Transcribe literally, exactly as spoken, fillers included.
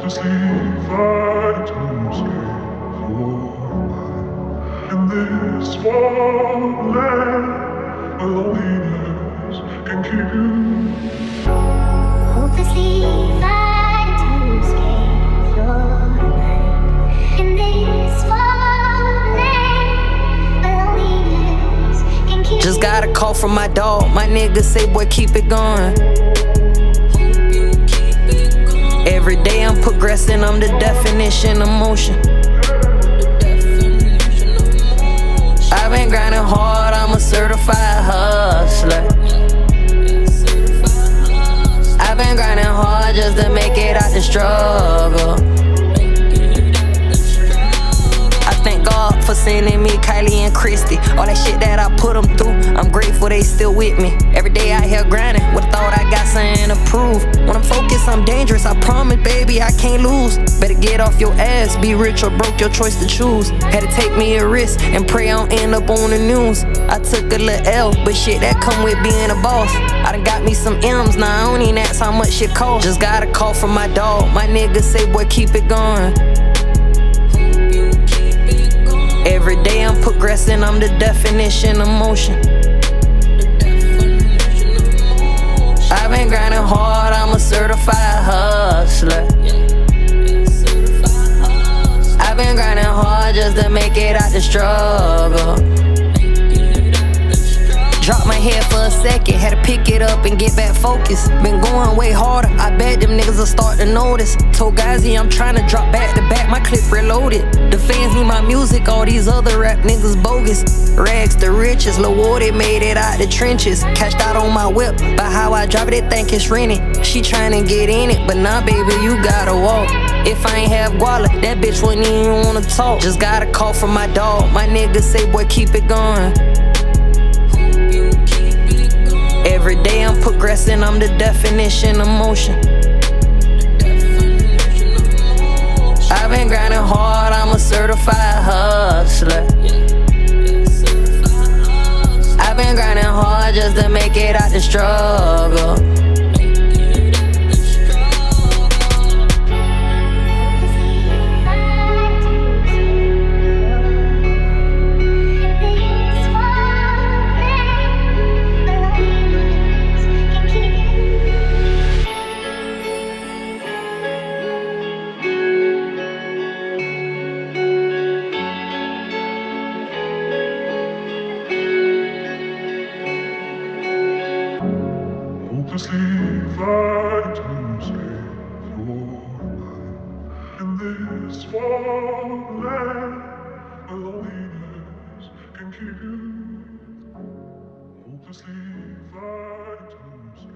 hopelessly fight to escape your mind. In this small land, where loneliness can keep you. Hopelessly fight to escape your mind. In this small land, where loneliness can keep you. Just got a call from my dog. My nigga say, boy, keep it going. Every day I'm progressing, I'm the definition of motion. I've been grinding hard, I'm a certified hustler. I've been grinding hard just to make it out the struggle. I thank God for sending me Kylie and Christy. All that shit that I put them through, I'm grateful they still with me. Every day I here grinding, would've thought I got something to prove. When I'm focused, I'm dangerous, I promise, baby, I can't lose. Better get off your ass, be rich or broke, your choice to choose. Had to take me a risk and pray I don't end up on the news. I took a little L, but shit, that come with being a boss. I done got me some M's, now I don't even ask how much shit cost. Just got a call from my dog, my nigga say, boy, keep it going. Every day I'm progressing, I'm the definition of motion. I've been grinding hard, I'm a certified hustler. I've been grinding hard just to make it out the struggle. Drop my head for a second, had to pick it up and get back focused. Been going way harder, I bet them niggas will start to notice. Told Gazi I'm trying to drop back to back, my clip reloaded. The fans need my music, all these other rap niggas bogus. Rags to riches, Lil Woody made it out the trenches. Cashed out on my whip, by how I drive it, they think it's rented. She tryna get in it, but nah baby, you gotta walk. If I ain't have guala, that bitch wouldn't even wanna talk. Just got a call from my dog, my nigga say, boy, keep it going. Every day I'm progressing, I'm the definition of motion. I've been grinding hard, I'm a certified hustler. I've been grinding hard just to make it out the struggle. Hopelessly fight to escape your mind. In this small land, where loneliness can keep you. Hopelessly fight to escape.